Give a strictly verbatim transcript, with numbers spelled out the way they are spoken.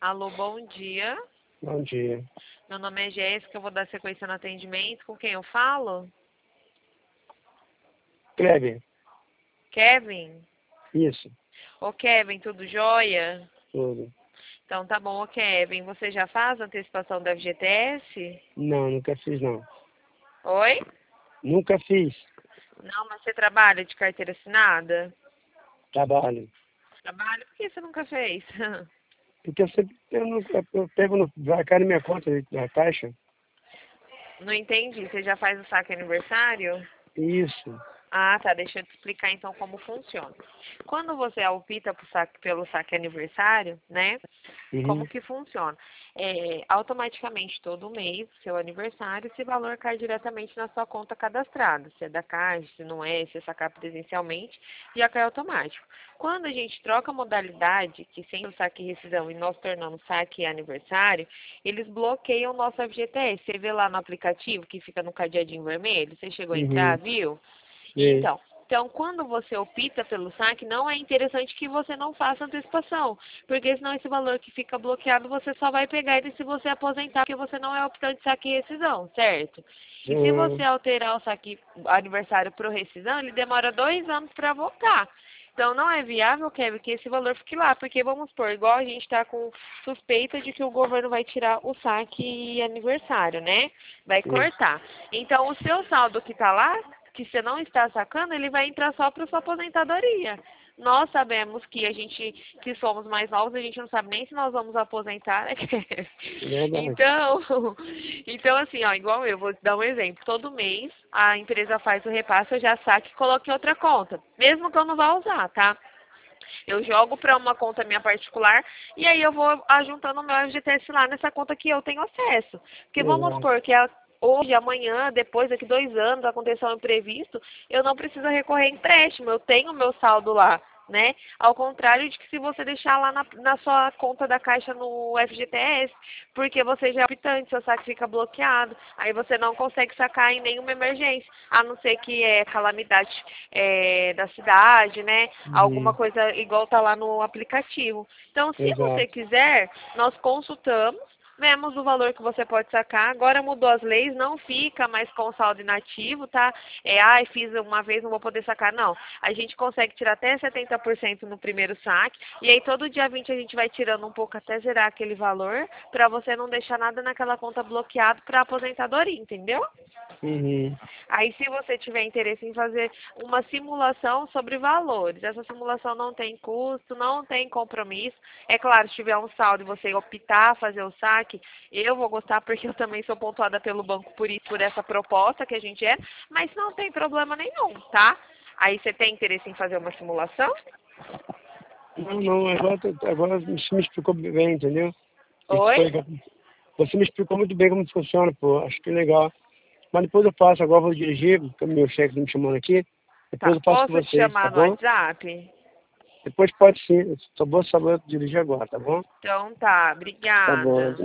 Alô, bom dia. Bom dia. Meu nome é Jéssica, eu vou dar sequência no atendimento. Com quem eu falo? Kleber, Kevin? isso, Ô, Kevin, tudo jóia? tudo. Então tá bom, ô Kevin. Você já faz antecipação do F G T S? Não, nunca fiz não. Oi? Nunca fiz. Não, mas você trabalha de carteira assinada? Trabalho. Trabalha? Por que você nunca fez? Porque eu sempre eu, não, eu pego no, vai cair na minha conta na caixa. Não entendi. Você já faz o saque aniversário? Isso. Ah, tá. Deixa eu te explicar então como funciona. Quando você opta por saque- pelo saque aniversário, né? Como Uhum. que funciona? É, automaticamente, todo mês, seu aniversário, esse valor cai diretamente na sua conta cadastrada. Se é da Caixa, se não é, se é sacar presencialmente, já cai automático. Quando a gente troca a modalidade, que sem o saque e rescisão, e nós tornamos saque e aniversário, eles bloqueiam o nosso F G T S. Você vê lá no aplicativo que fica no cadeadinho vermelho? Você chegou a entrar, Uhum. viu? E, Então, então, quando você opta pelo saque, não é interessante que você não faça antecipação, porque senão esse valor que fica bloqueado, você só vai pegar ele se você aposentar, porque você não é optante de saque e rescisão, certo? E se você uhum. alterar o saque aniversário para rescisão, ele demora dois anos para voltar. Então, não é viável, Kevin, que esse valor fique lá, porque vamos supor, igual a gente está com suspeita de que o governo vai tirar o saque aniversário, né? Vai Sim. cortar. Então, o seu saldo que está lá, que você não está sacando, ele vai entrar só para sua aposentadoria. Nós sabemos que a gente, que somos mais novos, a gente não sabe nem se nós vamos aposentar, né? Verdade. Então, então assim, ó, igual eu, vou te dar um exemplo. Todo mês a empresa faz o repasse, eu já saco e coloco em outra conta, mesmo que eu não vá usar, tá? Eu jogo para uma conta minha particular e aí eu vou ajuntando o meu F G T S lá nessa conta que eu tenho acesso. Porque vamos Exato. supor que a, hoje, amanhã, depois, daqui dois anos, acontecer um imprevisto, eu não preciso recorrer a empréstimo, eu tenho o meu saldo lá, né? Ao contrário de que se você deixar lá na, na sua conta da Caixa no F G T S, porque você já é optante, seu saque fica bloqueado, aí você não consegue sacar em nenhuma emergência, a não ser que é calamidade é, da cidade, né? Alguma Uhum. coisa igual tá lá no aplicativo. Então, se você Exato. quiser, nós consultamos, vemos o valor que você pode sacar. Agora mudou as leis, não fica mais com o saldo inativo, tá? É, ai, fiz uma vez, não vou poder sacar. Não. A gente consegue tirar até setenta por cento no primeiro saque. E aí todo dia vinte a gente vai tirando um pouco até zerar aquele valor, para você não deixar nada naquela conta bloqueado para aposentadoria, entendeu? Uhum. Aí, se você tiver interesse em fazer uma simulação sobre valores, essa simulação não tem custo, não tem compromisso. É claro, se tiver um saldo e você optar fazer o saque, eu vou gostar porque eu também sou pontuada pelo banco por isso, por essa proposta que a gente é, mas não tem problema nenhum, tá? Aí, você tem interesse em fazer uma simulação? Não, não, agora, tu- agora você me explicou bem, entendeu? Isso Oi? foi, você me explicou muito bem como funciona, pô. Acho que é legal. Mas depois eu faço, agora eu vou dirigir, porque o meu chefe tá me chamando aqui. Depois Tá, eu faço com posso te vocês, tá chamar no bom? WhatsApp? Depois pode sim. Eu só vou saber dirigir agora, tá bom? Então tá, Tá bom. obrigada.